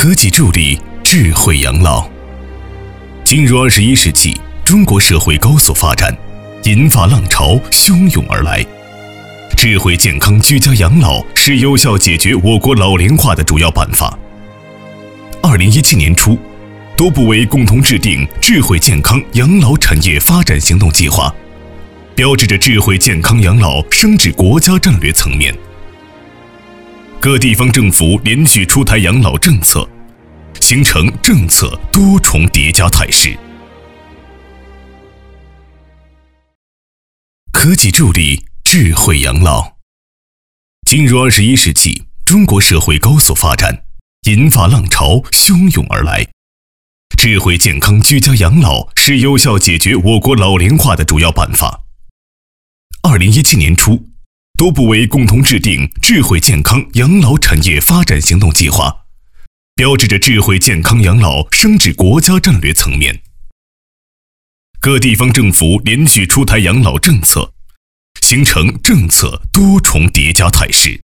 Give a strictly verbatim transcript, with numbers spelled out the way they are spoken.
科技助力智慧养老。进入二十一世纪，中国社会高速发展，银发浪潮汹涌而来。智慧健康居家养老是有效解决我国老龄化的主要办法。二零一七年初，多部委共同制定智慧健康养老产业发展行动计划，标志着智慧健康养老升至国家战略层面。各地方政府连续出台养老政策，形成政策多重叠加态势。科技助力智慧养老。进入二十一世纪，中国社会高速发展，银发浪潮汹涌而来。智慧健康居家养老是有效解决我国老龄化的主要办法。二零一七年初，多部委共同制定智慧健康养老产业发展行动计划，标志着智慧健康养老升至国家战略层面。各地方政府连续出台养老政策，形成政策多重叠加态势。